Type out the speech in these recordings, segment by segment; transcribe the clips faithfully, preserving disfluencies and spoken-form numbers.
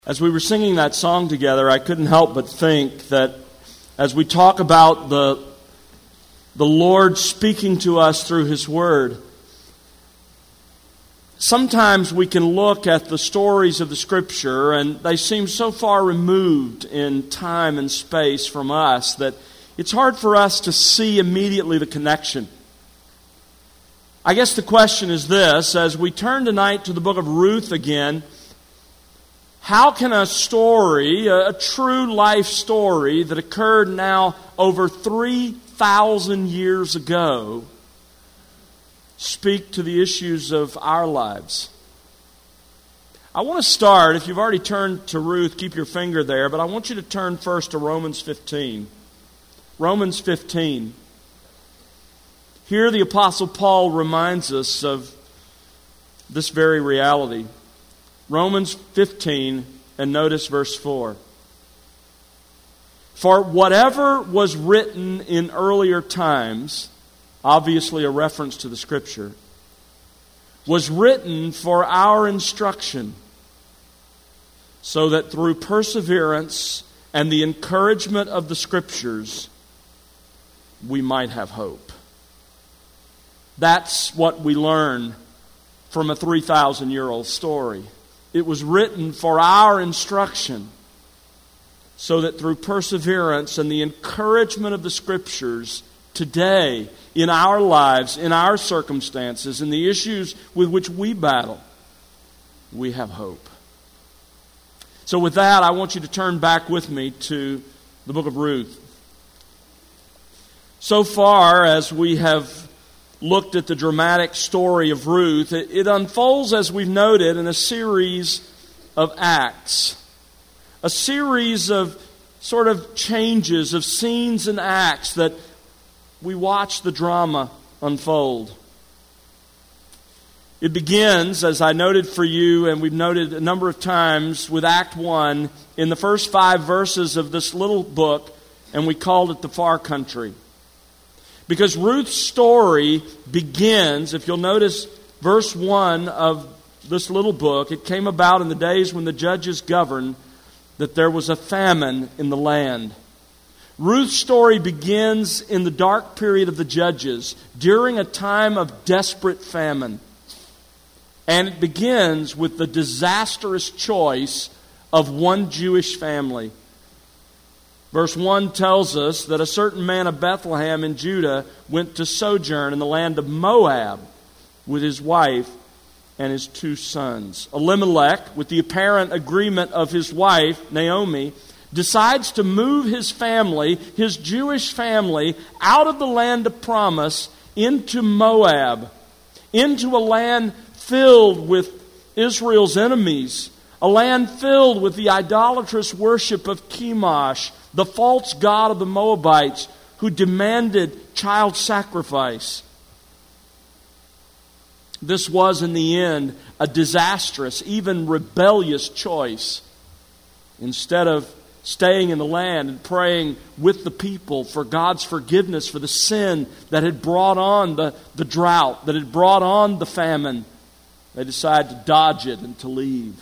As we were singing that song together, I couldn't help but think that as we talk about the, the Lord speaking to us through His Word, sometimes we can look at the stories of the Scripture and they seem so far removed in time and space from us that it's hard for us to see immediately the connection. I guess the question is this: as we turn tonight to the book of Ruth again, how can a story, a true life story that occurred now over three thousand years ago, speak to the issues of our lives? I want to start, if you've already turned to Ruth, keep your finger there, but I want you to turn first to Romans fifteen. Romans fifteen. Here the Apostle Paul reminds us of this very reality. Romans fifteen, and notice verse four. For whatever was written in earlier times, obviously a reference to the Scripture, was written for our instruction, so that through perseverance and the encouragement of the Scriptures, we might have hope. That's what we learn from a three thousand year old story. It was written for our instruction, so that through perseverance and the encouragement of the Scriptures, today, in our lives, in our circumstances, in the issues with which we battle, we have hope. So with that, I want you to turn back with me to the book of Ruth. So far, as we have looked at the dramatic story of Ruth, it, it unfolds, as we've noted, in a series of acts. A series of sort of changes, of scenes and acts that we watch the drama unfold. It begins, as I noted for you, and we've noted a number of times, with Act one in the first five verses of this little book, and we called it The Far Country. Because Ruth's story begins, if you'll notice verse one of this little book, it came about in the days when the judges governed that there was a famine in the land. Ruth's story begins in the dark period of the judges, during a time of desperate famine. And it begins with the disastrous choice of one Jewish family. Verse one tells us that a certain man of Bethlehem in Judah went to sojourn in the land of Moab with his wife and his two sons. Elimelech, with the apparent agreement of his wife, Naomi, decides to move his family, his Jewish family, out of the land of promise into Moab, into a land filled with Israel's enemies, a land filled with the idolatrous worship of Chemosh, the false god of the Moabites, who demanded child sacrifice. This was, in the end, a disastrous, even rebellious choice. Instead of staying in the land and praying with the people for God's forgiveness for the sin that had brought on the, the drought, that had brought on the famine, they decided to dodge it and to leave.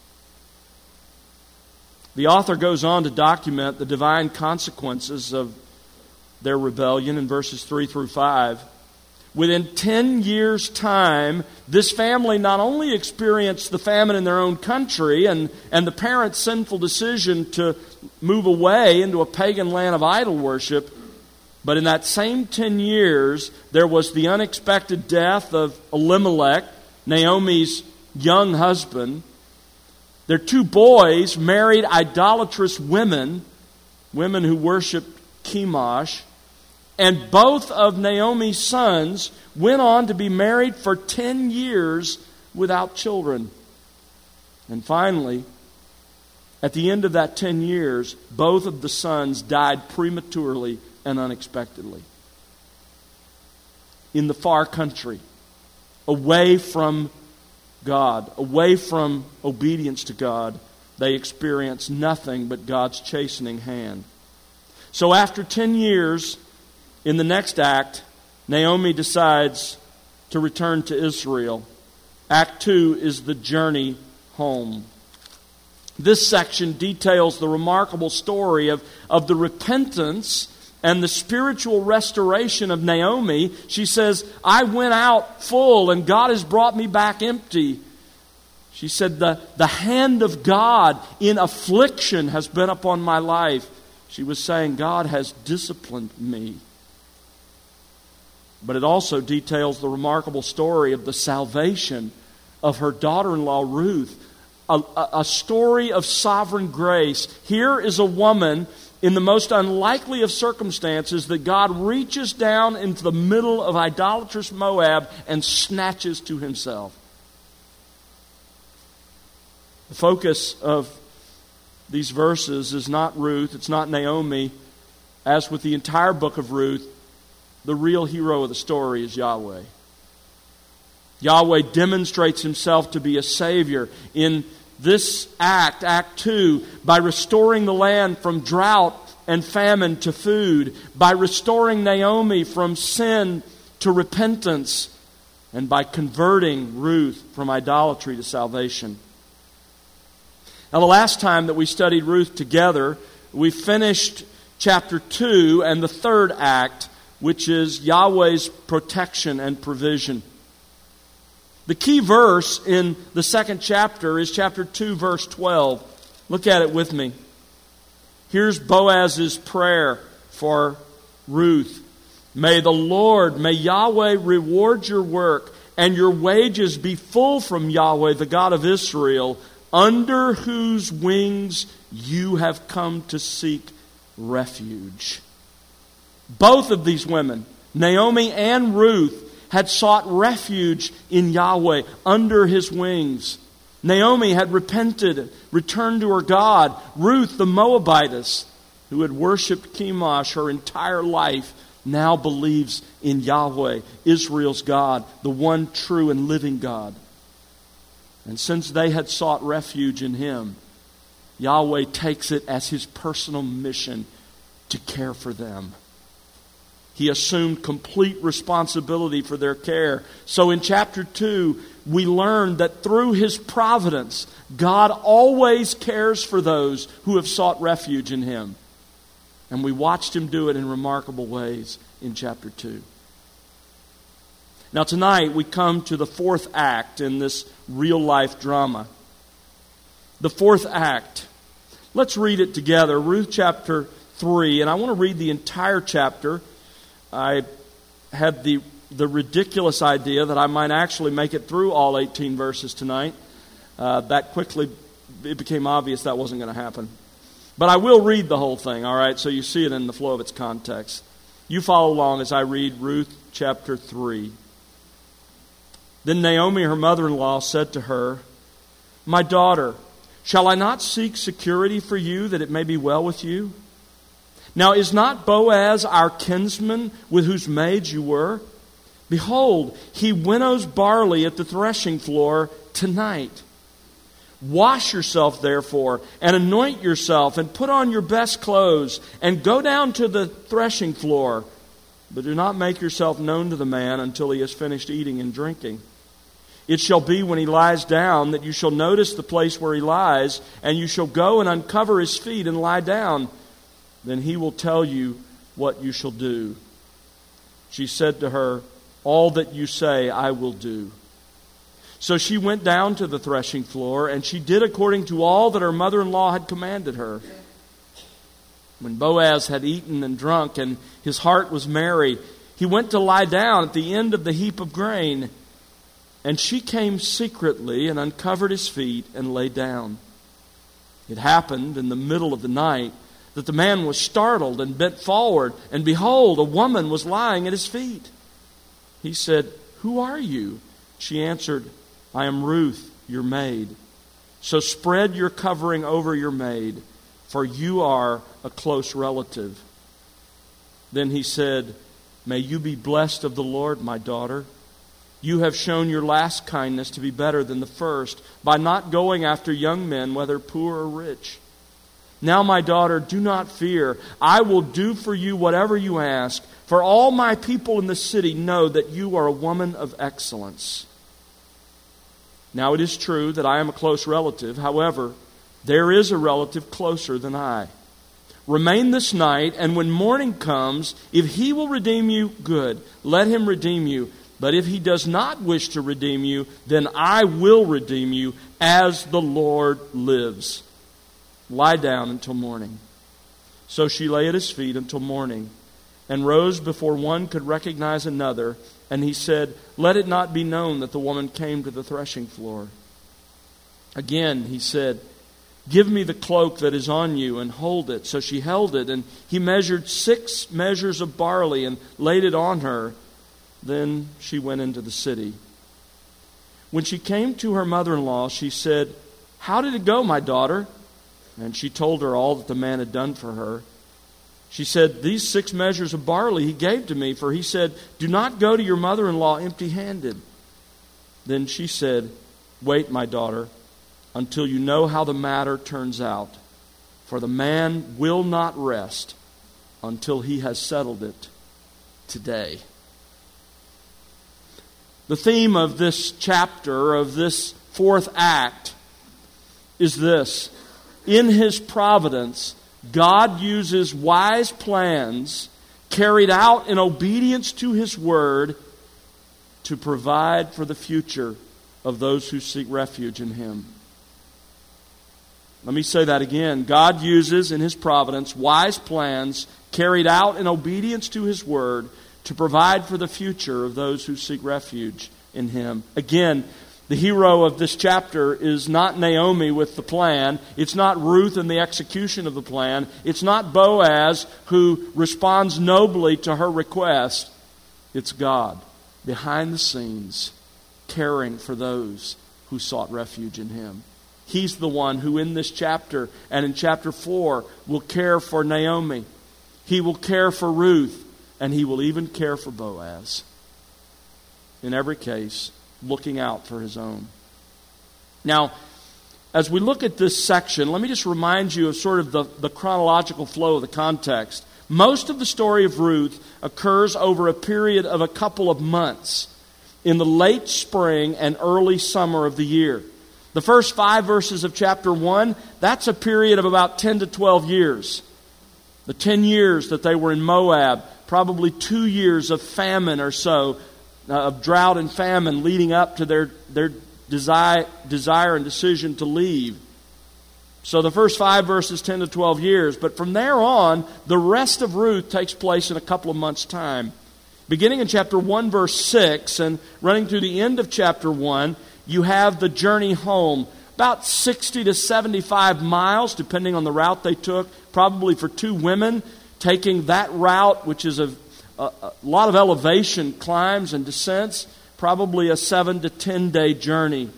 The author goes on to document the divine consequences of their rebellion in verses three through five. Within ten years' time, this family not only experienced the famine in their own country and, and the parents' sinful decision to move away into a pagan land of idol worship, but in that same ten years, there was the unexpected death of Elimelech, Naomi's young husband. Their two boys married idolatrous women, women who worshipped Chemosh, and both of Naomi's sons went on to be married for ten years without children. And finally, at the end of that ten years, both of the sons died prematurely and unexpectedly. In the far country, away from God, away from obedience to God, they experience nothing but God's chastening hand. So after ten years, in the next act, Naomi decides to return to Israel. Act two is the journey home. This section details the remarkable story of, of the repentance and the spiritual restoration of Naomi. She says, I went out full and God has brought me back empty. She said, the, the hand of God in affliction has been upon my life. She was saying, God has disciplined me. But it also details the remarkable story of the salvation of her daughter-in-law Ruth. A, a, a story of sovereign grace. Here is a woman in the most unlikely of circumstances that God reaches down into the middle of idolatrous Moab and snatches to himself. The focus of these verses is not Ruth, it's not Naomi. As with the entire book of Ruth, the real hero of the story is Yahweh. Yahweh demonstrates himself to be a Savior in this act, Act two, by restoring the land from drought and famine to food, by restoring Naomi from sin to repentance, and by converting Ruth from idolatry to salvation. Now, the last time that we studied Ruth together, we finished chapter two and the third act, which is Yahweh's protection and provision. The key verse in the second chapter is chapter two, verse twelve. Look at it with me. Here's Boaz's prayer for Ruth. May the Lord, may Yahweh reward your work, and your wages be full from Yahweh, the God of Israel, under whose wings you have come to seek refuge. Both of these women, Naomi and Ruth, had sought refuge in Yahweh under his wings. Naomi had repented, returned to her God. Ruth, the Moabitess, who had worshipped Chemosh her entire life, now believes in Yahweh, Israel's God, the one true and living God. And since they had sought refuge in him, Yahweh takes it as his personal mission to care for them. He assumed complete responsibility for their care. So in chapter two, we learn that through his providence, God always cares for those who have sought refuge in him. And we watched him do it in remarkable ways in chapter two. Now tonight we come to the fourth act in this real-life drama. The fourth act. Let's read it together. Ruth chapter three. And I want to read the entire chapter. I had the the ridiculous idea that I might actually make it through all eighteen verses tonight. Uh, that quickly, it became obvious that wasn't going to happen. But I will read the whole thing, all right, so you see it in the flow of its context. You follow along as I read Ruth chapter three. Then Naomi, her mother-in-law, said to her, My daughter, shall I not seek security for you, that it may be well with you? Now is not Boaz our kinsman, with whose maids you were? Behold, he winnows barley at the threshing floor tonight. Wash yourself, therefore, and anoint yourself, and put on your best clothes, and go down to the threshing floor. But do not make yourself known to the man until he has finished eating and drinking. It shall be when he lies down that you shall notice the place where he lies, and you shall go and uncover his feet and lie down. Then he will tell you what you shall do. She said to her, All that you say I will do. So she went down to the threshing floor, and she did according to all that her mother-in-law had commanded her. When Boaz had eaten and drunk, and his heart was merry, he went to lie down at the end of the heap of grain. And she came secretly and uncovered his feet and lay down. It happened in the middle of the night that the man was startled and bent forward, and behold, a woman was lying at his feet. He said, Who are you? She answered, I am Ruth, your maid. So spread your covering over your maid, for you are a close relative. Then he said, May you be blessed of the Lord, my daughter. You have shown your last kindness to be better than the first, by not going after young men, whether poor or rich. Now, my daughter, do not fear. I will do for you whatever you ask, for all my people in the city know that you are a woman of excellence. Now, it is true that I am a close relative. However, There is a relative closer than I. Remain this night, and when morning comes, if he will redeem you, good. Let him redeem you. But if he does not wish to redeem you, then I will redeem you, as the Lord lives. Lie down until morning." So she lay at his feet until morning, and rose before one could recognize another. And he said, "Let it not be known that the woman came to the threshing floor." Again he said, "Give me the cloak that is on you, and hold it." So she held it, and he measured six measures of barley and laid it on her. Then she went into the city. When she came to her mother-in-law, she said, "How did it go, my daughter?" And she told her all that the man had done for her. She said, "These six measures of barley he gave to me, for he said, 'Do not go to your mother-in-law empty-handed.'" Then she said, "Wait, my daughter, until you know how the matter turns out. For the man will not rest until he has settled it today." The theme of this chapter, of this fourth act, is this. In His providence, God uses wise plans carried out in obedience to His Word to provide for the future of those who seek refuge in Him. Let me say that again. God uses in His providence wise plans carried out in obedience to His Word to provide for the future of those who seek refuge in Him. Again, the hero of this chapter is not Naomi with the plan. It's not Ruth in the execution of the plan. It's not Boaz who responds nobly to her request. It's God behind the scenes caring for those who sought refuge in Him. He's the one who in this chapter and in chapter four will care for Naomi. He will care for Ruth, and He will even care for Boaz. In every case, looking out for His own. Now, as we look at this section, let me just remind you of sort of the, the chronological flow of the context. Most of the story of Ruth occurs over a period of a couple of months in the late spring and early summer of the year. The first five verses of chapter one, that's a period of about ten to twelve years. The ten years that they were in Moab, probably two years of famine or so, uh, of drought and famine leading up to their, their desire, desire and decision to leave. So the first five verses, ten to twelve years. But from there on, the rest of Ruth takes place in a couple of months' time. Beginning in chapter one, verse six, and running through the end of chapter one, you have the journey home. About sixty to seventy-five miles, depending on the route they took. Probably for two women, taking that route, which is a, a, a lot of elevation, climbs and descents, probably a seven to ten day journey.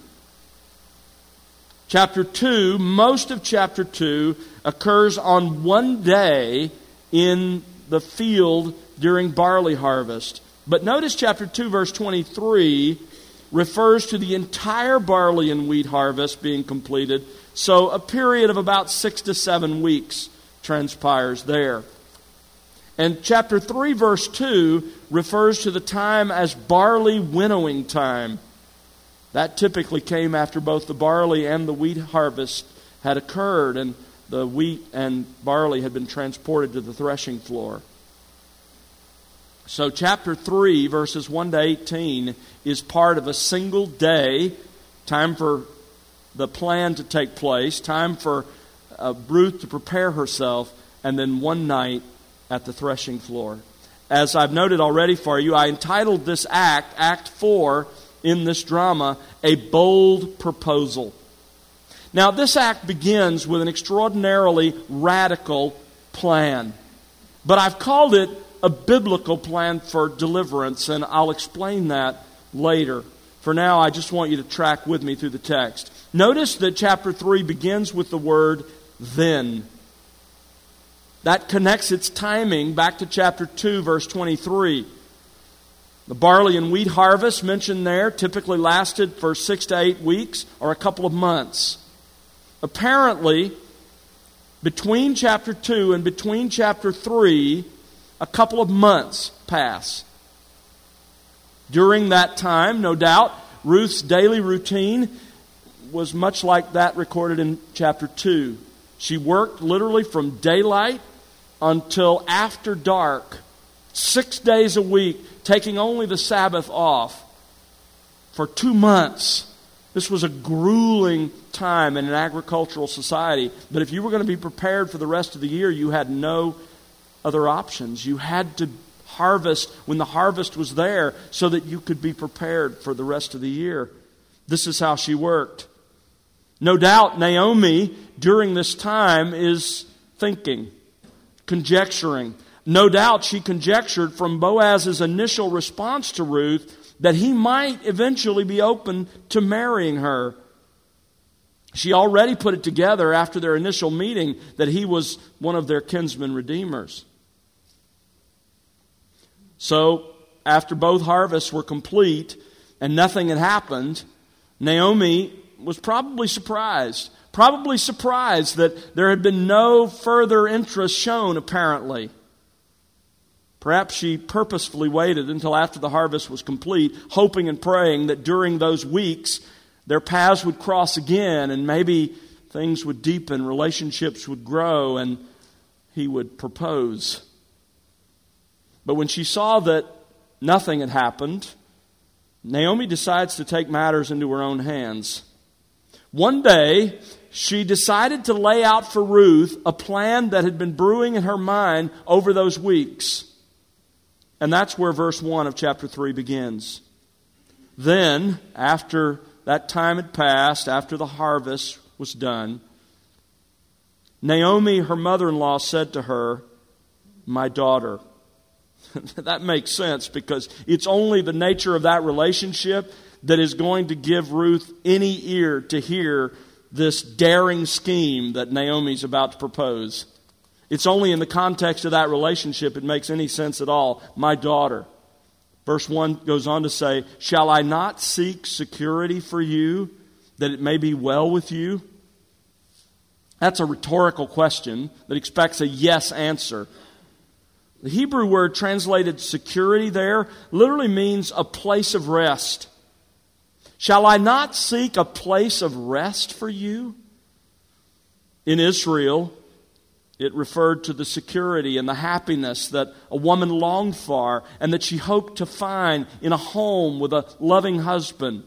Chapter two, most of chapter two occurs on one day in the field during barley harvest. But notice chapter two, verse twenty-three, refers to the entire barley and wheat harvest being completed. So a period of about six to seven weeks transpires there. And chapter three, verse two, refers to the time as barley winnowing time. That typically came after both the barley and the wheat harvest had occurred, and the wheat and barley had been transported to the threshing floor. So chapter three, verses one to eighteen, is part of a single day, time for the plan to take place, time for uh, Ruth to prepare herself, and then one night at the threshing floor. As I've noted already for you, I entitled this act, Act four, in this drama, A Bold Proposal. Now, this act begins with an extraordinarily radical plan. But I've called it a biblical plan for deliverance, and I'll explain that later. For now, I just want you to track with me through the text. Notice that chapter three begins with the word then. That connects its timing back to chapter two, verse twenty-three. The barley and wheat harvest mentioned there typically lasted for six to eight weeks or a couple of months. Apparently, between chapter two and between chapter three, a couple of months pass. During that time, no doubt, Ruth's daily routine was much like that recorded in chapter two. She worked literally from daylight until after dark, six days a week, taking only the Sabbath off for two months. This was a grueling time in an agricultural society. But if you were going to be prepared for the rest of the year, you had no other options. You had to harvest when the harvest was there so that you could be prepared for the rest of the year. This is how she worked. No doubt Naomi during this time is thinking, conjecturing. No doubt she conjectured from Boaz's initial response to Ruth that he might eventually be open to marrying her. She already put it together after their initial meeting that he was one of their kinsman redeemers. So, after both harvests were complete and nothing had happened, Naomi was probably surprised. Probably surprised that there had been no further interest shown, apparently. Perhaps she purposefully waited until after the harvest was complete, hoping and praying that during those weeks their paths would cross again and maybe things would deepen, relationships would grow, and he would propose. But when she saw that nothing had happened, Naomi decides to take matters into her own hands. One day, she decided to lay out for Ruth a plan that had been brewing in her mind over those weeks. And that's where verse one of chapter three begins. Then, after that time had passed, after the harvest was done, Naomi, her mother-in-law, said to her, "My daughter." That makes sense because it's only the nature of that relationship that is going to give Ruth any ear to hear this daring scheme that Naomi's about to propose. It's only in the context of that relationship it makes any sense at all. My daughter. Verse one goes on to say, "Shall I not seek security for you, that it may be well with you?" That's a rhetorical question that expects a yes answer. The Hebrew word translated security there literally means a place of rest. Shall I not seek a place of rest for you? In Israel, it referred to the security and the happiness that a woman longed for and that she hoped to find in a home with a loving husband.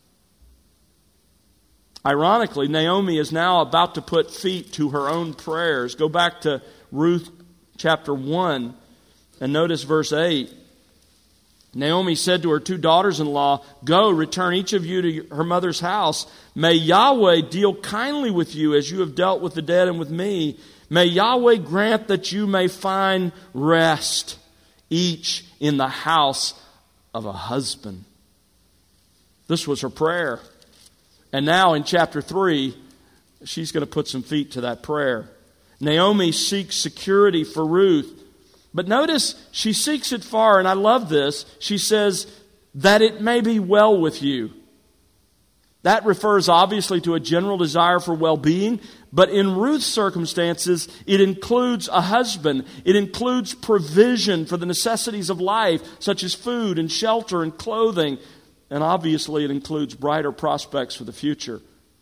Ironically, Naomi is now about to put feet to her own prayers. Go back to Ruth chapter one and notice verse eight. Naomi said to her two daughters-in-law, "Go, return each of you to her mother's house. May Yahweh deal kindly with you as you have dealt with the dead and with me. May Yahweh grant that you may find rest, each in the house of a husband." This was her prayer. And now in chapter three, she's going to put some feet to that prayer. Naomi seeks security for Ruth. But notice she seeks it far, and I love this. She says, "that it may be well with you." That refers obviously to a general desire for well-being, but in Ruth's circumstances, it includes a husband. It includes provision for the necessities of life, such as food and shelter and clothing. And obviously, it includes brighter prospects for the future.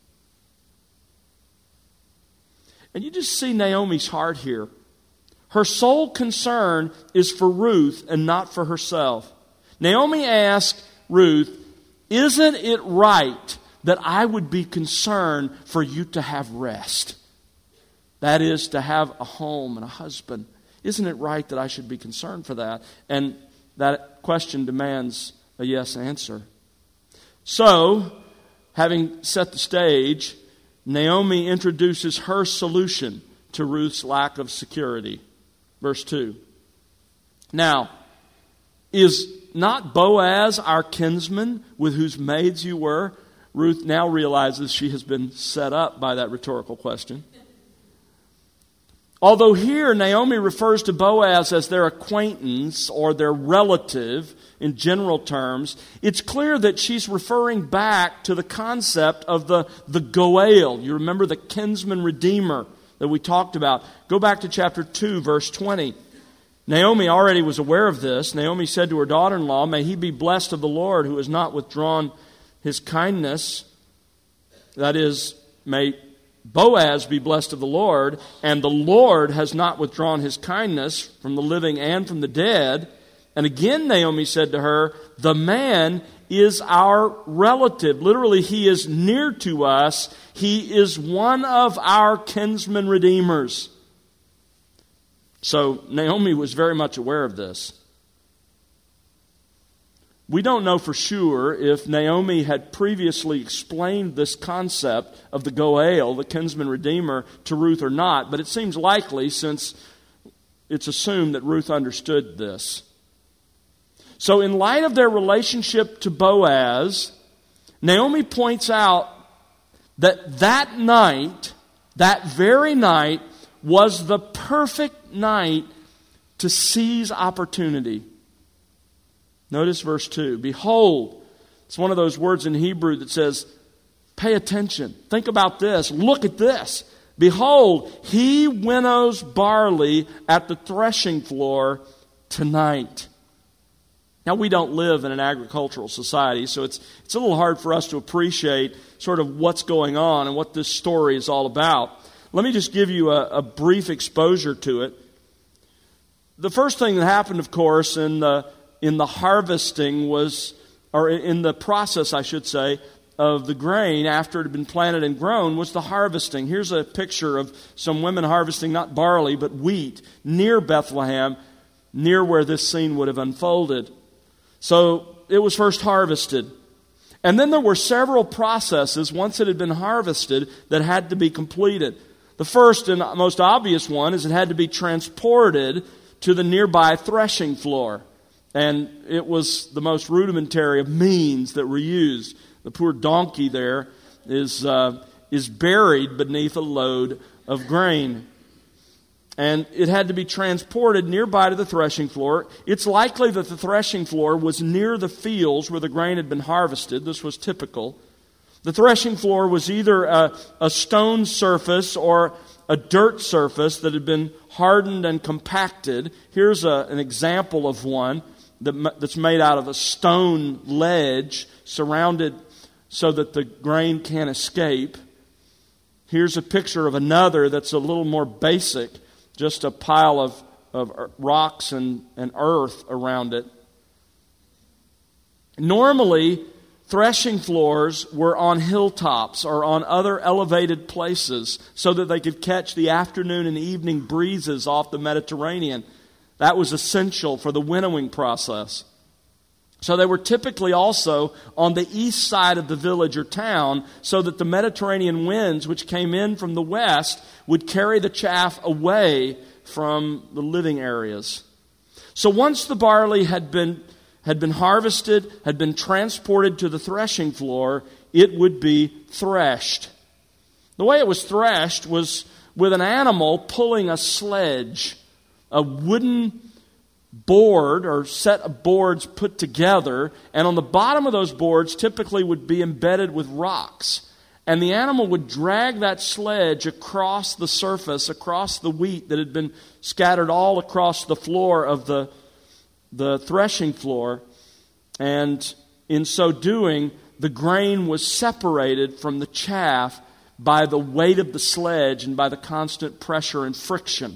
And you just see Naomi's heart here. Her sole concern is for Ruth and not for herself. Naomi asked Ruth, "Isn't it right that I would be concerned for you to have rest? That is, to have a home and a husband. Isn't it right that I should be concerned for that?" And that question demands a yes answer. So, having set the stage, Naomi introduces her solution to Ruth's lack of security. Verse two. "Now, is not Boaz our kinsman with whose maids you were?" Ruth now realizes she has been set up by that rhetorical question. Although here Naomi refers to Boaz as their acquaintance or their relative in general terms, it's clear that she's referring back to the concept of the, the Goel. You remember the kinsman redeemer that we talked about. Go back to chapter two, verse twenty. Naomi already was aware of this. Naomi said to her daughter-in-law, "May he be blessed of the Lord who has not withdrawn his kindness." that is, may Boaz be blessed of the Lord, and the Lord has not withdrawn his kindness from the living and from the dead. And again Naomi said to her, the man is our relative. Literally, he is near to us. He is one of our kinsman redeemers. So Naomi was very much aware of this. We don't know for sure if Naomi had previously explained this concept of the Goel, the kinsman redeemer, to Ruth or not, but it seems likely since it's assumed that Ruth understood this. So in light of their relationship to Boaz, Naomi points out that that night, that very night, was the perfect night to seize opportunity. Notice verse two. Behold, it's one of those words in Hebrew that says, pay attention. Think about this. Look at this. Behold, he winnows barley at the threshing floor tonight. Now, we don't live in an agricultural society, so it's it's a little hard for us to appreciate sort of what's going on and what this story is all about. Let me just give you a, a brief exposure to it. The first thing that happened, of course, in the in the harvesting was, or in the process, I should say, of the grain after it had been planted and grown was the harvesting. Here's a picture of some women harvesting not barley but wheat near Bethlehem, near where this scene would have unfolded. So it was first harvested. And then there were several processes, once it had been harvested, that had to be completed. The first and most obvious one is it had to be transported to the nearby threshing floor. And it was the most rudimentary of means that were used. The poor donkey there is, uh, is buried beneath a load of grain. And it had to be transported nearby to the threshing floor. It's likely that the threshing floor was near the fields where the grain had been harvested. This was typical. The threshing floor was either a, a stone surface or a dirt surface that had been hardened and compacted. Here's a, an example of one that, that's made out of a stone ledge surrounded so that the grain can't escape. Here's a picture of another that's a little more basic. Just a pile of, of rocks and, and earth around it. Normally, threshing floors were on hilltops or on other elevated places so that they could catch the afternoon and evening breezes off the Mediterranean. That was essential for the winnowing process. So they were typically also on the east side of the village or town so that the Mediterranean winds, which came in from the west, would carry the chaff away from the living areas. So once the barley had been, had been harvested, had been transported to the threshing floor, it would be threshed. The way it was threshed was with an animal pulling a sledge, a wooden board or set of boards put together, and on the bottom of those boards typically would be embedded with rocks. And the animal would drag that sledge across the surface, across the wheat that had been scattered all across the floor of the, the threshing floor. And in so doing, the grain was separated from the chaff by the weight of the sledge and by the constant pressure and friction.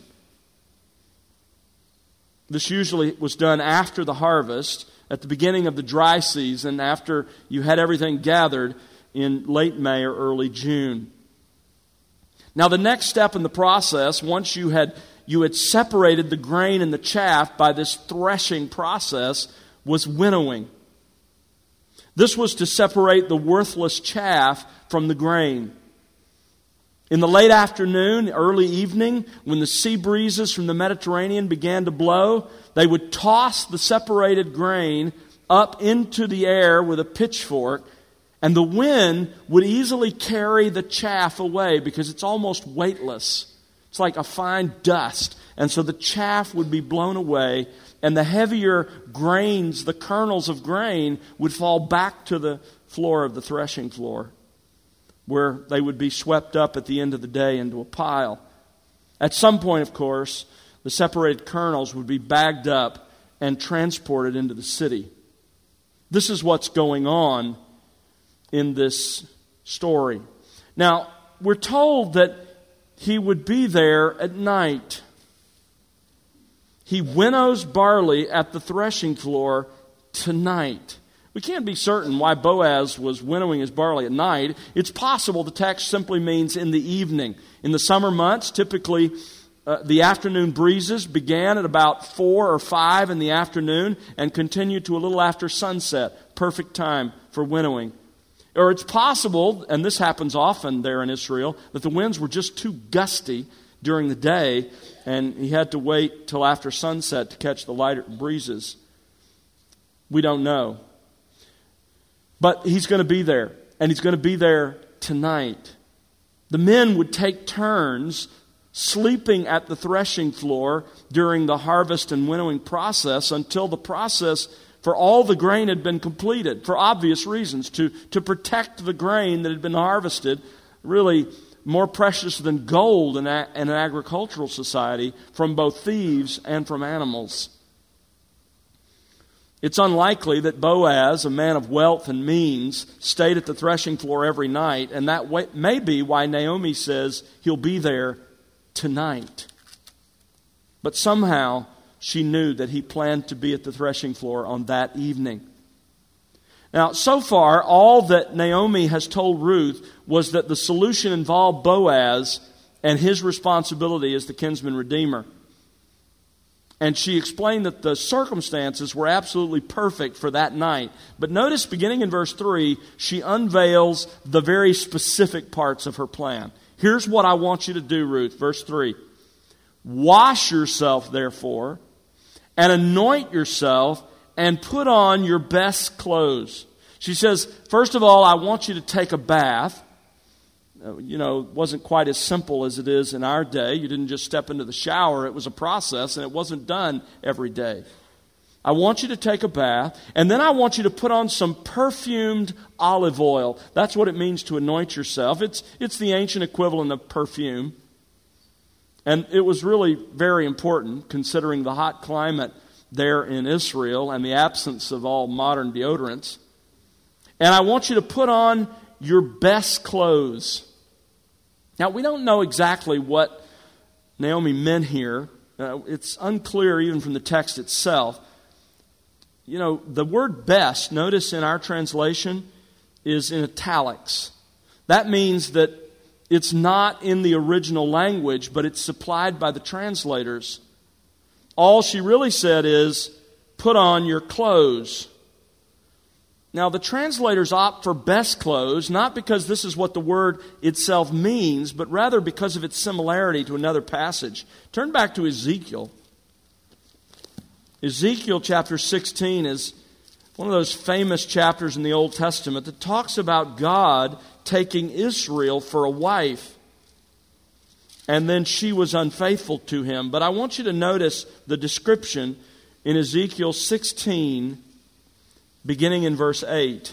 This usually was done after the harvest, at the beginning of the dry season, after you had everything gathered in late May or early June. Now the next step in the process, once you had you had separated the grain and the chaff by this threshing process, was winnowing. This was to separate the worthless chaff from the grain. In the late afternoon, early evening, when the sea breezes from the Mediterranean began to blow, they would toss the separated grain up into the air with a pitchfork, and the wind would easily carry the chaff away because it's almost weightless. It's like a fine dust. And so the chaff would be blown away, and the heavier grains, the kernels of grain, would fall back to the floor of the threshing floor, where they would be swept up at the end of the day into a pile. At some point, of course, the separated kernels would be bagged up and transported into the city. This is what's going on in this story. Now, we're told that he would be there at night. He winnows barley at the threshing floor tonight. We can't be certain why Boaz was winnowing his barley at night. It's possible the text simply means in the evening. In the summer months, typically uh, the afternoon breezes began at about four or five in the afternoon and continued to a little after sunset. Perfect time for winnowing. Or it's possible, and this happens often there in Israel, that the winds were just too gusty during the day and he had to wait till after sunset to catch the lighter breezes. We don't know. But he's going to be there, and he's going to be there tonight. The men would take turns sleeping at the threshing floor during the harvest and winnowing process until the process for all the grain had been completed, for obvious reasons, to, to protect the grain that had been harvested, really more precious than gold in, a, in an agricultural society, from both thieves and from animals. It's unlikely that Boaz, a man of wealth and means, stayed at the threshing floor every night, and that way, may be why Naomi says he'll be there tonight. But somehow she knew that he planned to be at the threshing floor on that evening. Now, so far, all that Naomi has told Ruth was that the solution involved Boaz and his responsibility as the kinsman redeemer. And she explained that the circumstances were absolutely perfect for that night. But notice, beginning in verse three, she unveils the very specific parts of her plan. Here's what I want you to do, Ruth. Verse three. Wash yourself, therefore, and anoint yourself, and put on your best clothes. She says, first of all, I want you to take a bath. You know, it wasn't quite as simple as it is in our day. You didn't just step into the shower. It was a process, and it wasn't done every day. I want you to take a bath, and then I want you to put on some perfumed olive oil. That's what it means to anoint yourself. It's, it's the ancient equivalent of perfume. And it was really very important, considering the hot climate there in Israel and the absence of all modern deodorants. And I want you to put on your best clothes. Now, we don't know exactly what Naomi meant here. Uh, it's unclear even from the text itself. You know, the word best, notice in our translation, is in italics. That means that it's not in the original language, but it's supplied by the translators. All she really said is, put on your clothes. Now, the translators opt for best clothes, not because this is what the word itself means, but rather because of its similarity to another passage. Turn back to Ezekiel. Ezekiel chapter sixteen is one of those famous chapters in the Old Testament that talks about God taking Israel for a wife, and then she was unfaithful to him. But I want you to notice the description in Ezekiel sixteen, beginning in verse eight.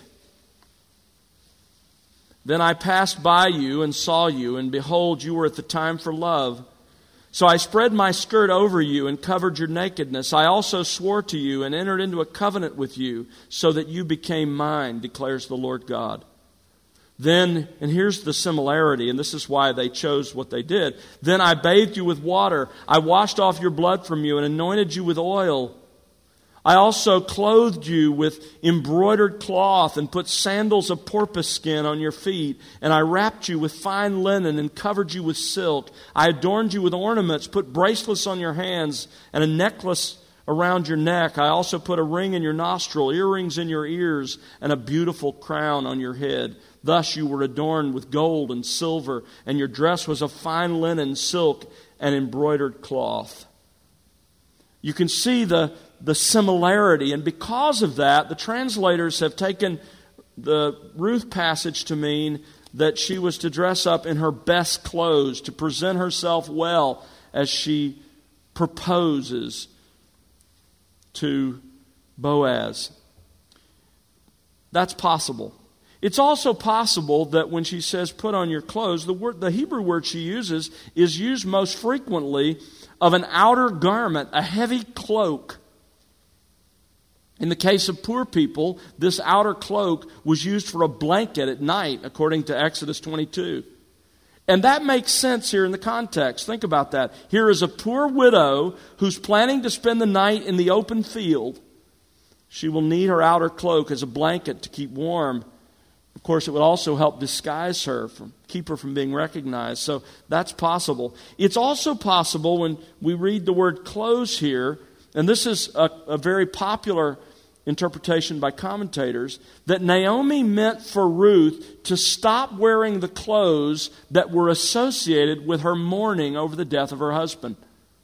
Then I passed by you and saw you, and behold, you were at the time for love. So I spread my skirt over you and covered your nakedness. I also swore to you and entered into a covenant with you, so that you became mine, declares the Lord God. Then, and here's the similarity, and this is why they chose what they did. Then I bathed you with water. I washed off your blood from you and anointed you with oil. I also clothed you with embroidered cloth and put sandals of porpoise skin on your feet. And I wrapped you with fine linen and covered you with silk. I adorned you with ornaments, put bracelets on your hands and a necklace around your neck. I also put a ring in your nostril, earrings in your ears, and a beautiful crown on your head. Thus you were adorned with gold and silver, and your dress was of fine linen, silk, and embroidered cloth. You can see the, the similarity, and because of that, the translators have taken the Ruth passage to mean that she was to dress up in her best clothes, to present herself well as she proposes to Boaz. That's possible. It's also possible that when she says, put on your clothes, the word, the Hebrew word she uses is used most frequently of an outer garment, a heavy cloak. In the case of poor people, this outer cloak was used for a blanket at night, according to Exodus twenty-two. And that makes sense here in the context. Think about that. Here is a poor widow who's planning to spend the night in the open field. She will need her outer cloak as a blanket to keep warm. Of course, it would also help disguise her, from, keep her from being recognized. So that's possible. It's also possible when we read the word clothes here, and this is a, a very popular interpretation by commentators, that Naomi meant for Ruth to stop wearing the clothes that were associated with her mourning over the death of her husband.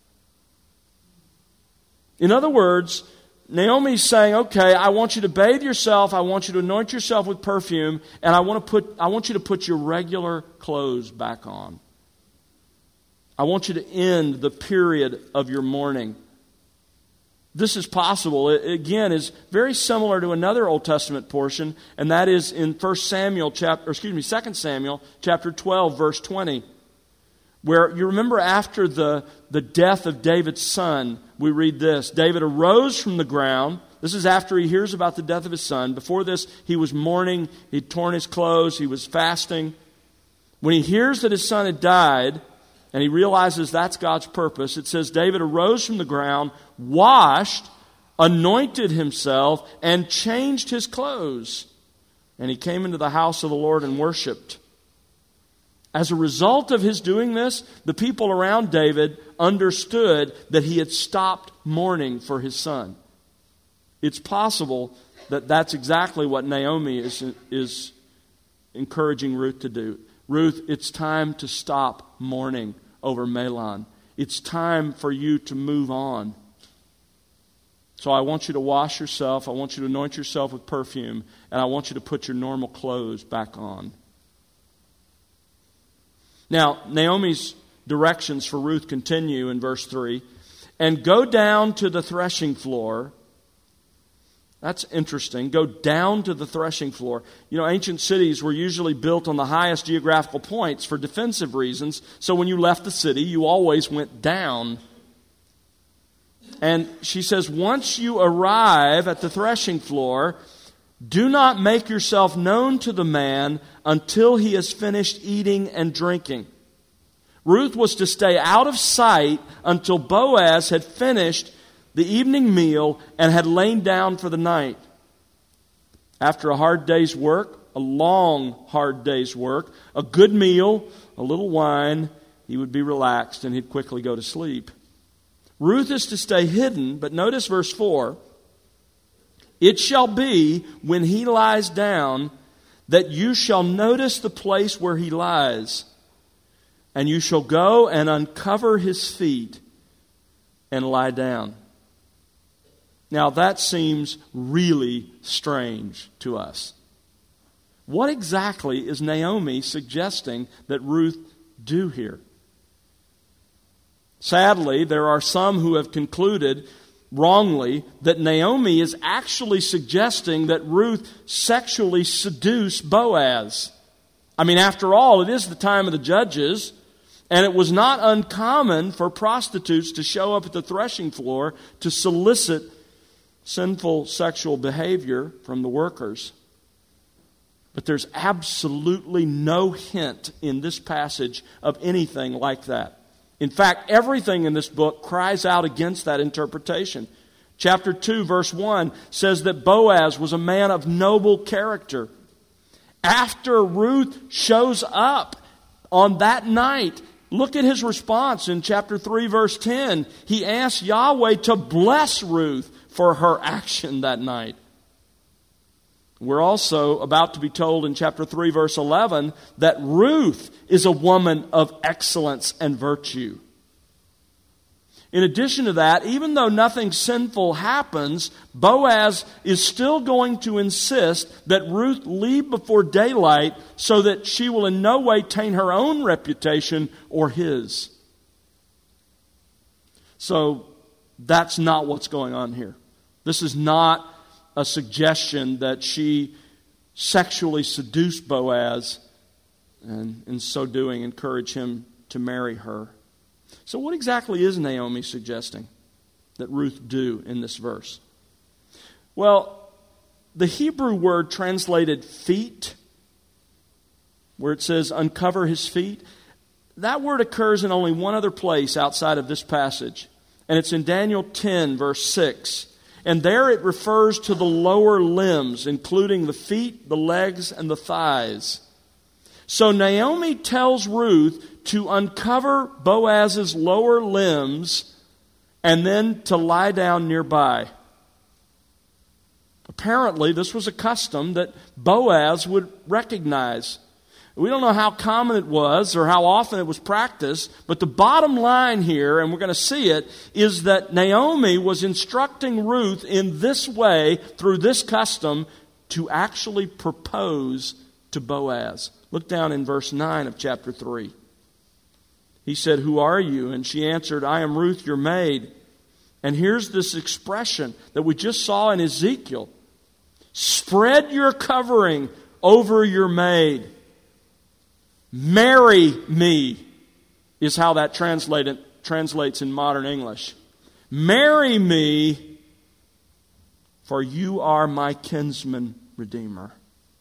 In other words, Naomi's saying, okay, I want you to bathe yourself, I want you to anoint yourself with perfume, and I want to put I want you to put your regular clothes back on. I want you to end the period of your mourning. This is possible. It, again, is very similar to another Old Testament portion, and that is in First Samuel chapter, or excuse me, Second Samuel chapter twelve, verse twenty, where you remember after the, the death of David's son, we read this: David arose from the ground. This is after he hears about the death of his son. Before this, he was mourning. He'd torn his clothes. He was fasting. When he hears that his son had died, and he realizes that's God's purpose, it says David arose from the ground, washed, anointed himself, and changed his clothes. And he came into the house of the Lord and worshipped. As a result of his doing this, the people around David understood that he had stopped mourning for his son. It's possible that that's exactly what Naomi is, is encouraging Ruth to do. Ruth, it's time to stop mourning over Mahlon. It's time for you to move on. So I want you to wash yourself, I want you to anoint yourself with perfume, and I want you to put your normal clothes back on. Now, Naomi's directions for Ruth continue in verse three. And go down to the threshing floor. That's interesting. Go down to the threshing floor. You know, ancient cities were usually built on the highest geographical points for defensive reasons. So when you left the city, you always went down. And she says, once you arrive at the threshing floor, do not make yourself known to the man until he has finished eating and drinking. Ruth was to stay out of sight until Boaz had finished the evening meal and had lain down for the night. After a hard day's work, a long, hard day's work, a good meal, a little wine, he would be relaxed and he'd quickly go to sleep. Ruth is to stay hidden, but notice verse four. It shall be when he lies down that you shall notice the place where he lies, and you shall go and uncover his feet and lie down. Now that seems really strange to us. What exactly is Naomi suggesting that Ruth do here? Sadly, there are some who have concluded wrongly that Naomi is actually suggesting that Ruth sexually seduce Boaz. I mean, after all, it is the time of the judges, and it was not uncommon for prostitutes to show up at the threshing floor to solicit sinful sexual behavior from the workers. But there's absolutely no hint in this passage of anything like that. In fact, everything in this book cries out against that interpretation. Chapter two, verse one says that Boaz was a man of noble character. After Ruth shows up on that night, look at his response in chapter three, verse ten. He asks Yahweh to bless Ruth for her action that night. We're also about to be told in chapter three, verse eleven, that Ruth is a woman of excellence and virtue. In addition to that, even though nothing sinful happens, Boaz is still going to insist that Ruth leave before daylight so that she will in no way taint her own reputation or his. So that's not what's going on here. This is not a suggestion that she sexually seduced Boaz and in so doing encourage him to marry her. So what exactly is Naomi suggesting that Ruth do in this verse? Well, the Hebrew word translated feet, where it says uncover his feet, that word occurs in only one other place outside of this passage. And it's in Daniel ten, verse six. And there it refers to the lower limbs, including the feet, the legs, and the thighs. So Naomi tells Ruth to uncover Boaz's lower limbs and then to lie down nearby. Apparently, this was a custom that Boaz would recognize. We don't know how common it was or how often it was practiced, but the bottom line here, and we're going to see it, is that Naomi was instructing Ruth in this way, through this custom, to actually propose to Boaz. Look down in verse nine of chapter three. He said, "Who are you?" And she answered, "I am Ruth, your maid." And here's this expression that we just saw in Ezekiel. "Spread your covering over your maid. Marry me," is how that translated, translates in modern English. "Marry me, for you are my kinsman redeemer."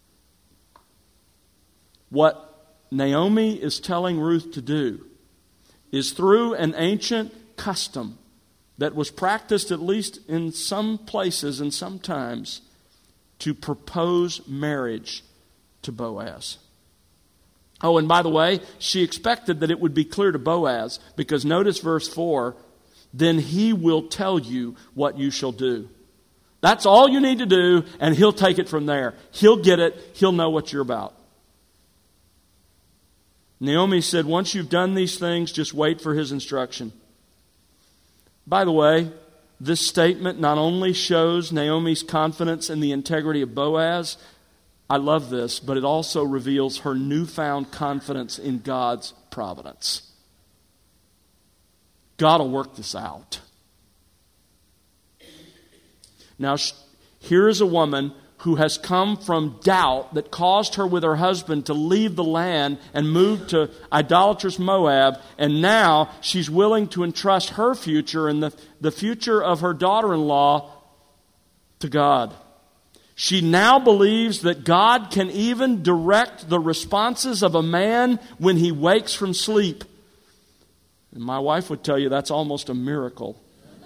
What Naomi is telling Ruth to do is, through an ancient custom that was practiced at least in some places and sometimes, to propose marriage to Boaz. Oh, and by the way, she expected that it would be clear to Boaz, because notice verse four, "Then he will tell you what you shall do." That's all you need to do, and he'll take it from there. He'll get it. He'll know what you're about. Naomi said, once you've done these things, just wait for his instruction. By the way, this statement not only shows Naomi's confidence in the integrity of Boaz, I love this, but it also reveals her newfound confidence in God's providence. God will work this out. Now, here is a woman who has come from doubt that caused her with her husband to leave the land and move to idolatrous Moab, and now she's willing to entrust her future and the, the future of her daughter-in-law to God. She now believes that God can even direct the responses of a man when he wakes from sleep. And my wife would tell you that's almost a miracle.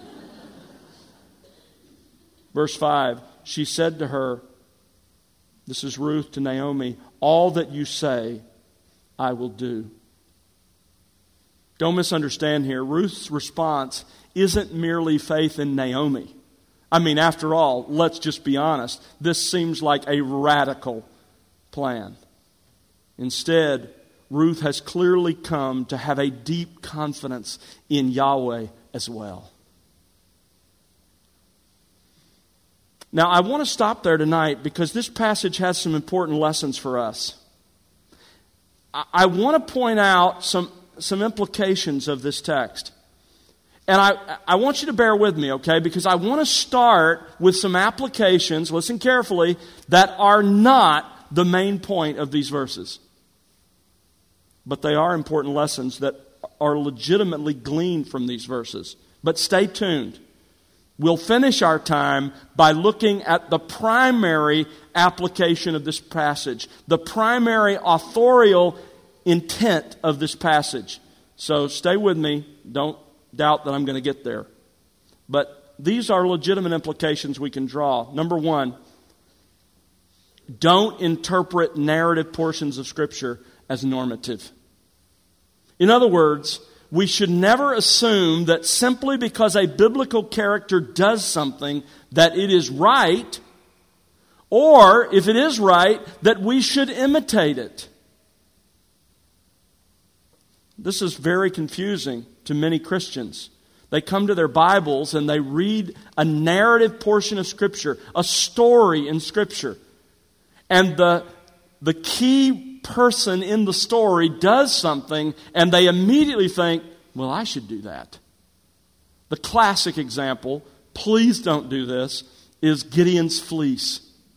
Verse five, she said to her, this is Ruth to Naomi, "All that you say, I will do." Don't misunderstand here. Ruth's response isn't merely faith in Naomi. I mean, after all, let's just be honest. This seems like a radical plan. Instead, Ruth has clearly come to have a deep confidence in Yahweh as well. Now, I want to stop there tonight because this passage has some important lessons for us. I want to point out some, some implications of this text. And I, I want you to bear with me, okay? Because I want to start with some applications, listen carefully, that are not the main point of these verses. But they are important lessons that are legitimately gleaned from these verses. But stay tuned. We'll finish our time by looking at the primary application of this passage, the primary authorial intent of this passage. So stay with me. Don't doubt that I'm going to get there. But these are legitimate implications we can draw. Number one, don't interpret narrative portions of Scripture as normative. In other words, we should never assume that simply because a biblical character does something that it is right, or if it is right, that we should imitate it. This is very confusing to many Christians. They come to their Bibles and they read a narrative portion of Scripture, a story in Scripture. And the, the key person in the story does something and they immediately think, well, I should do that. The classic example, please don't do this, is Gideon's fleece.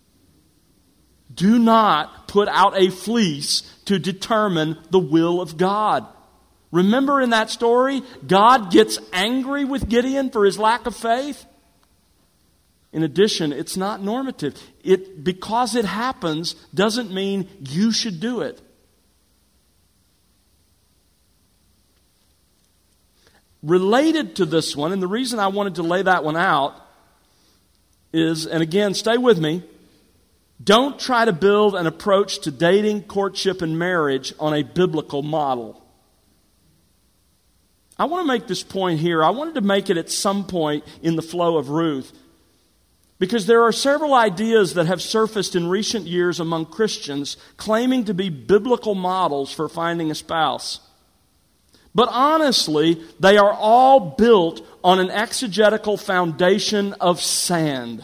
Do not put out a fleece to determine the will of God. Remember in that story, God gets angry with Gideon for his lack of faith. In addition, it's not normative. It, because it happens doesn't mean you should do it. Related to this one, and the reason I wanted to lay that one out is, and again, stay with me, don't try to build an approach to dating, courtship, and marriage on a biblical model. I want to make this point here. I wanted to make it at some point in the flow of Ruth, because there are several ideas that have surfaced in recent years among Christians claiming to be biblical models for finding a spouse. But honestly, they are all built on an exegetical foundation of sand.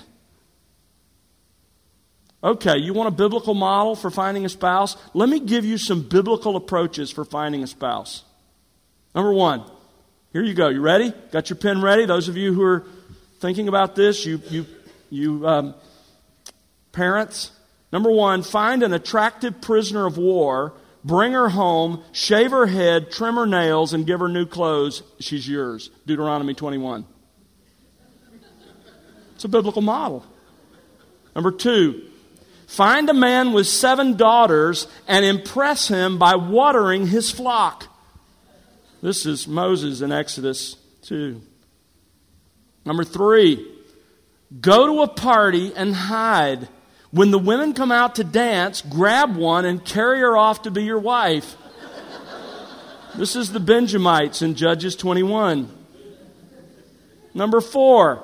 Okay, you want a biblical model for finding a spouse? Let me give you some biblical approaches for finding a spouse. Number one, here you go. You ready? Got your pen ready? Those of you who are thinking about this, you you you um, parents. Number one, find an attractive prisoner of war, bring her home, shave her head, trim her nails, and give her new clothes. She's yours. Deuteronomy twenty-one. It's a biblical model. Number two, find a man with seven daughters and impress him by watering his flock. This is Moses in Exodus two. Number three, go to a party and hide. When the women come out to dance, grab one and carry her off to be your wife. This is the Benjamites in Judges twenty-one. Number four,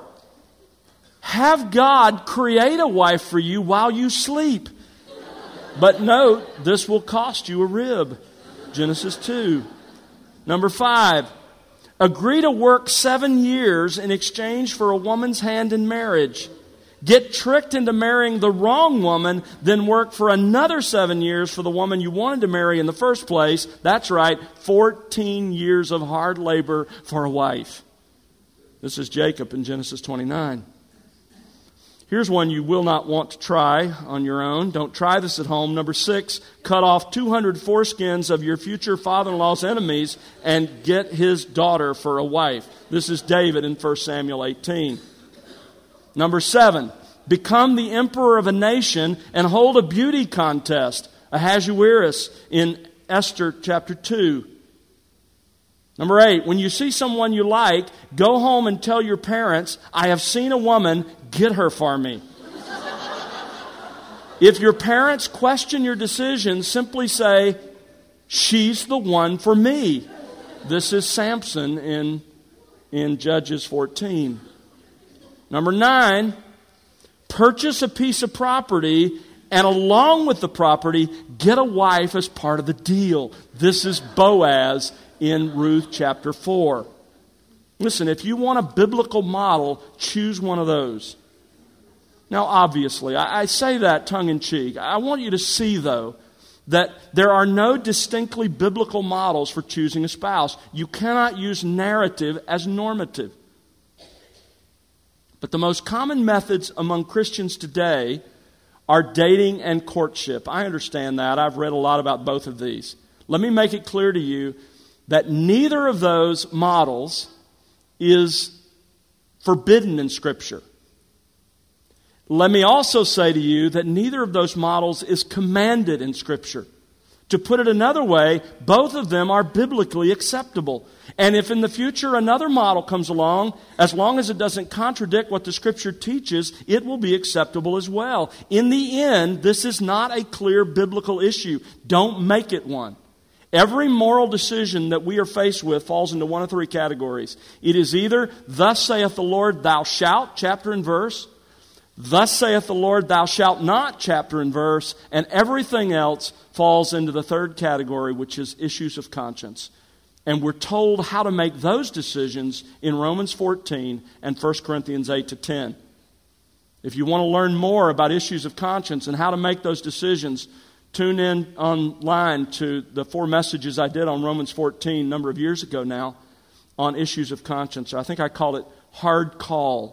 have God create a wife for you while you sleep. But note, this will cost you a rib. Genesis two. Number five, agree to work seven years in exchange for a woman's hand in marriage. Get tricked into marrying the wrong woman, then work for another seven years for the woman you wanted to marry in the first place. That's right, fourteen years of hard labor for a wife. This is Jacob in Genesis twenty-nine. Here's one you will not want to try on your own. Don't try this at home. Number six, cut off two hundred foreskins of your future father-in-law's enemies and get his daughter for a wife. This is David in First Samuel eighteen. Number seven, become the emperor of a nation and hold a beauty contest. Ahasuerus in Esther chapter two. Number eight, when you see someone you like, go home and tell your parents, I have seen a woman, get her for me. If your parents question your decision, simply say, she's the one for me. This is Samson in, in Judges fourteen. Number nine, purchase a piece of property and along with the property, get a wife as part of the deal. This is Boaz in Ruth chapter four. Listen, if you want a biblical model, choose one of those. Now, obviously, I, I say that tongue-in-cheek. I want you to see, though, that there are no distinctly biblical models for choosing a spouse. You cannot use narrative as normative. But the most common methods among Christians today are dating and courtship. I understand that. I've read a lot about both of these. Let me make it clear to you that neither of those models is forbidden in Scripture. Let me also say to you that neither of those models is commanded in Scripture. To put it another way, both of them are biblically acceptable. And if in the future another model comes along, as long as it doesn't contradict what the Scripture teaches, it will be acceptable as well. In the end, this is not a clear biblical issue. Don't make it one. Every moral decision that we are faced with falls into one of three categories. It is either, thus saith the Lord, thou shalt, chapter and verse. Thus saith the Lord, thou shalt not, chapter and verse. And everything else falls into the third category, which is issues of conscience. And we're told how to make those decisions in Romans fourteen and First Corinthians eight to ten. If you want to learn more about issues of conscience and how to make those decisions, tune in online to the four messages I did on Romans fourteen a number of years ago now on issues of conscience. I think I called it Hard Call.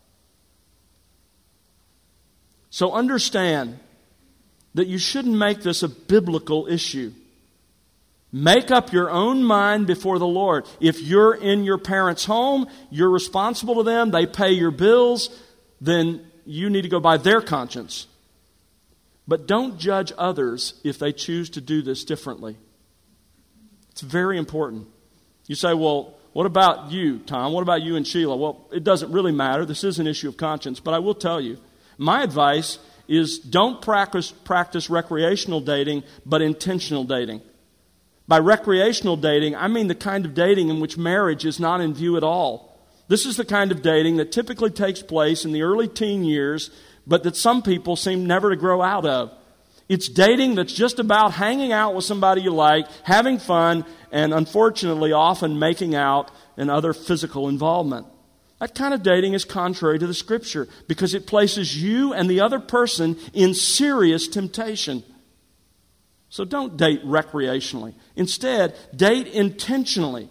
So understand that you shouldn't make this a biblical issue. Make up your own mind before the Lord. If you're in your parents' home, you're responsible to them, they pay your bills, then you need to go by their conscience. But don't judge others if they choose to do this differently. It's very important. You say, well, what about you, Tom? What about you and Sheila? Well, it doesn't really matter. This is an issue of conscience, but I will tell you, my advice is don't practice, practice recreational dating, but intentional dating. By recreational dating, I mean the kind of dating in which marriage is not in view at all. This is the kind of dating that typically takes place in the early teen years, but that some people seem never to grow out of. It's dating that's just about hanging out with somebody you like, having fun, and unfortunately often making out and other physical involvement. That kind of dating is contrary to the Scripture because it places you and the other person in serious temptation. So don't date recreationally. Instead, date intentionally.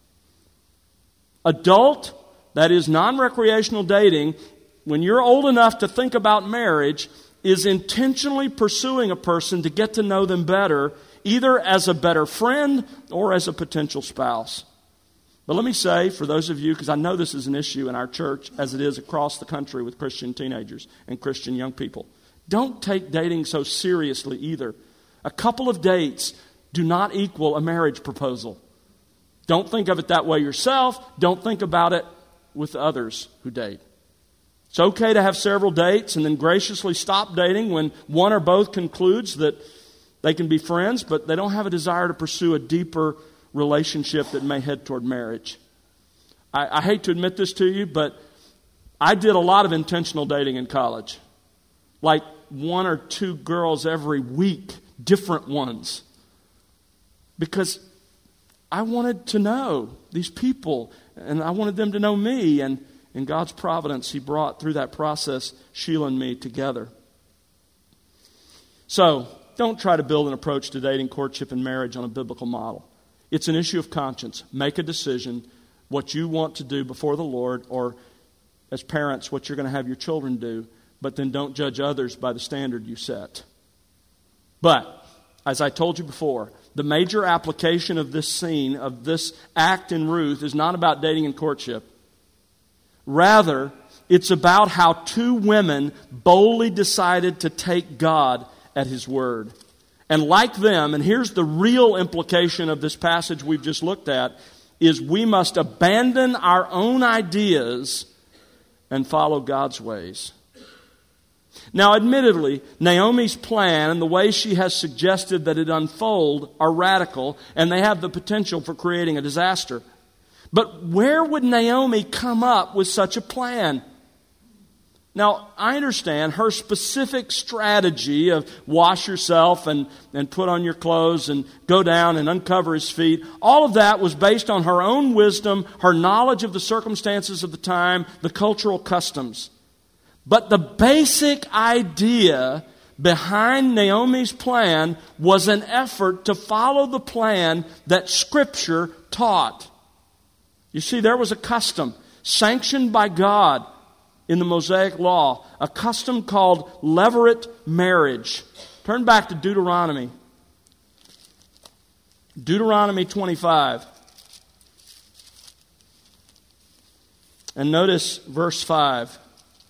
Adult, that is non-recreational dating, when you're old enough to think about marriage, is intentionally pursuing a person to get to know them better, either as a better friend or as a potential spouse. But let me say, for those of you, because I know this is an issue in our church, as it is across the country with Christian teenagers and Christian young people, don't take dating so seriously either. A couple of dates do not equal a marriage proposal. Don't think of it that way yourself. Don't think about it with others who date. It's okay to have several dates and then graciously stop dating when one or both concludes that they can be friends, but they don't have a desire to pursue a deeper relationship that may head toward marriage. I, I hate to admit this to you, but I did a lot of intentional dating in college. Like one or two girls every week, different ones. Because I wanted to know these people, and I wanted them to know me, and in God's providence, He brought through that process Sheila and me together. So, don't try to build an approach to dating, courtship, and marriage on a biblical model. It's an issue of conscience. Make a decision what you want to do before the Lord, or as parents, what you're going to have your children do, but then don't judge others by the standard you set. But, as I told you before, the major application of this scene, of this act in Ruth, is not about dating and courtship. Rather, it's about how two women boldly decided to take God at His word. And like them, and here's the real implication of this passage we've just looked at, is we must abandon our own ideas and follow God's ways. Now, admittedly, Naomi's plan and the way she has suggested that it unfold are radical, and they have the potential for creating a disaster. But where would Naomi come up with such a plan? Now, I understand her specific strategy of wash yourself and, and put on your clothes and go down and uncover his feet. All of that was based on her own wisdom, her knowledge of the circumstances of the time, the cultural customs. But the basic idea behind Naomi's plan was an effort to follow the plan that Scripture taught. You see, there was a custom sanctioned by God in the Mosaic Law, a custom called levirate marriage. Turn back to Deuteronomy. Deuteronomy twenty-five. And notice verse five.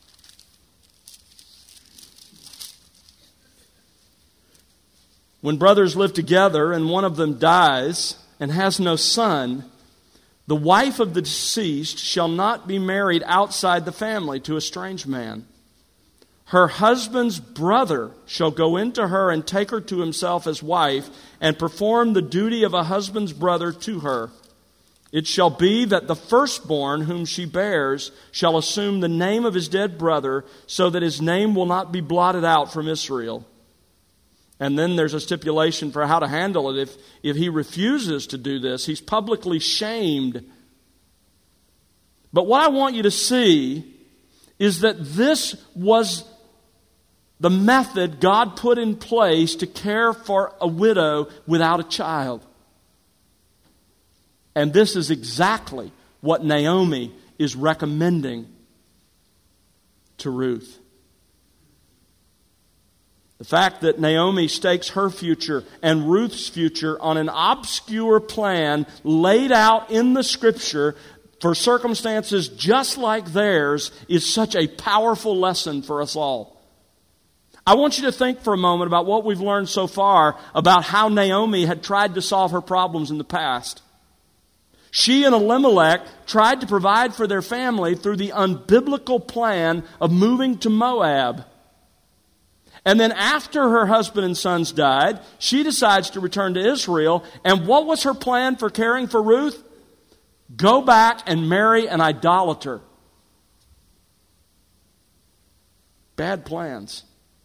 When brothers live together and one of them dies and has no son, the wife of the deceased shall not be married outside the family to a strange man. Her husband's brother shall go into her and take her to himself as wife and perform the duty of a husband's brother to her. It shall be that the firstborn whom she bears shall assume the name of his dead brother, so that his name will not be blotted out from Israel. And then there's a stipulation for how to handle it. If, if he refuses to do this, he's publicly shamed. But what I want you to see is that this was the method God put in place to care for a widow without a child. And this is exactly what Naomi is recommending to Ruth. The fact that Naomi stakes her future and Ruth's future on an obscure plan laid out in the Scripture for circumstances just like theirs is such a powerful lesson for us all. I want you to think for a moment about what we've learned so far about how Naomi had tried to solve her problems in the past. She and Elimelech tried to provide for their family through the unbiblical plan of moving to Moab. And then after her husband and sons died, she decides to return to Israel. And what was her plan for caring for Ruth? Go back and marry an idolater. Bad plans.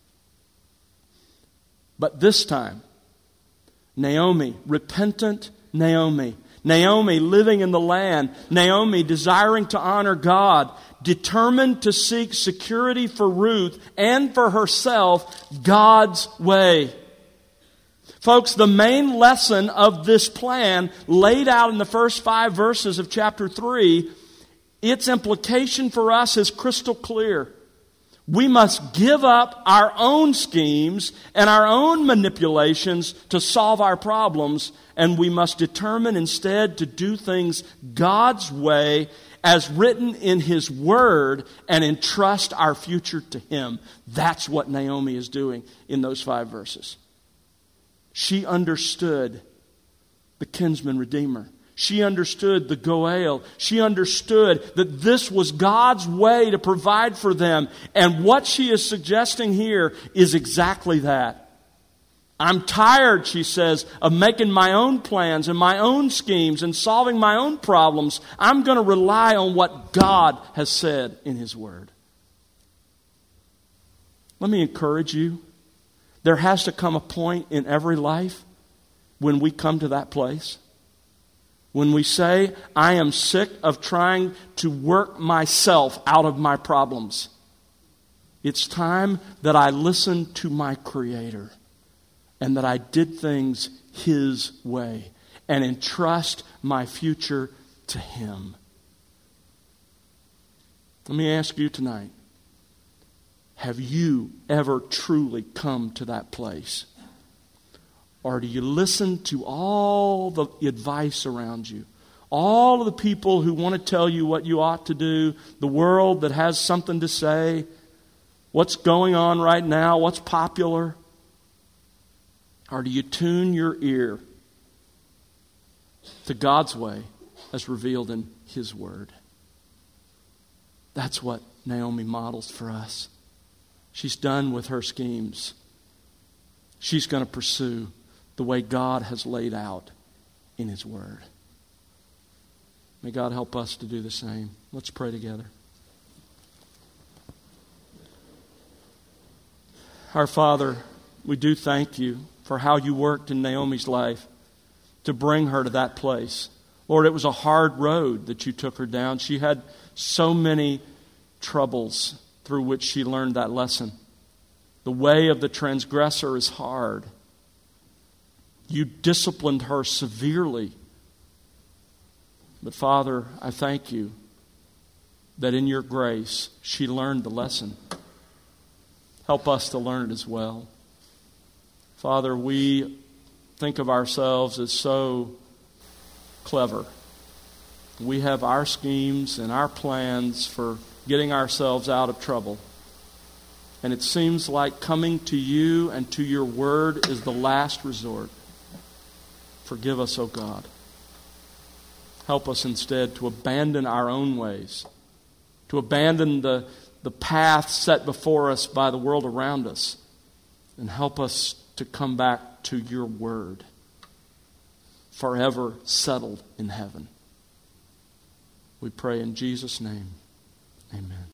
But this time, Naomi, repentant Naomi, Naomi living in the land, Naomi desiring to honor God, determined to seek security for Ruth and for herself God's way. Folks, the main lesson of this plan laid out in the first five verses of chapter three, its implication for us is crystal clear. We must give up our own schemes and our own manipulations to solve our problems, and we must determine instead to do things God's way as written in His Word and entrust our future to Him. That's what Naomi is doing in those five verses. She understood the kinsman redeemer. She understood the Goel. She understood that this was God's way to provide for them. And what she is suggesting here is exactly that. I'm tired, she says, of making my own plans and my own schemes and solving my own problems. I'm going to rely on what God has said in His Word. Let me encourage you. There has to come a point in every life when we come to that place. When we say, I am sick of trying to work myself out of my problems. It's time that I listen to my Creator and that I did things His way and entrust my future to Him. Let me ask you tonight, have you ever truly come to that place? Or do you listen to all the advice around you? All of the people who want to tell you what you ought to do, the world that has something to say, what's going on right now, what's popular? Or do you tune your ear to God's way as revealed in His Word? That's what Naomi models for us. She's done with her schemes. She's going to pursue the way God has laid out in His Word. May God help us to do the same. Let's pray together. Our Father, we do thank You for how You worked in Naomi's life to bring her to that place. Lord, it was a hard road that You took her down. She had so many troubles through which she learned that lesson. The way of the transgressor is hard. You disciplined her severely. But Father, I thank You that in Your grace she learned the lesson. Help us to learn it as well. Father, we think of ourselves as so clever. We have our schemes and our plans for getting ourselves out of trouble. And it seems like coming to You and to Your Word is the last resort. Forgive us, O God. Help us instead to abandon our own ways, to abandon the, the path set before us by the world around us, and help us to come back to Your Word, forever settled in heaven. We pray in Jesus' name. Amen.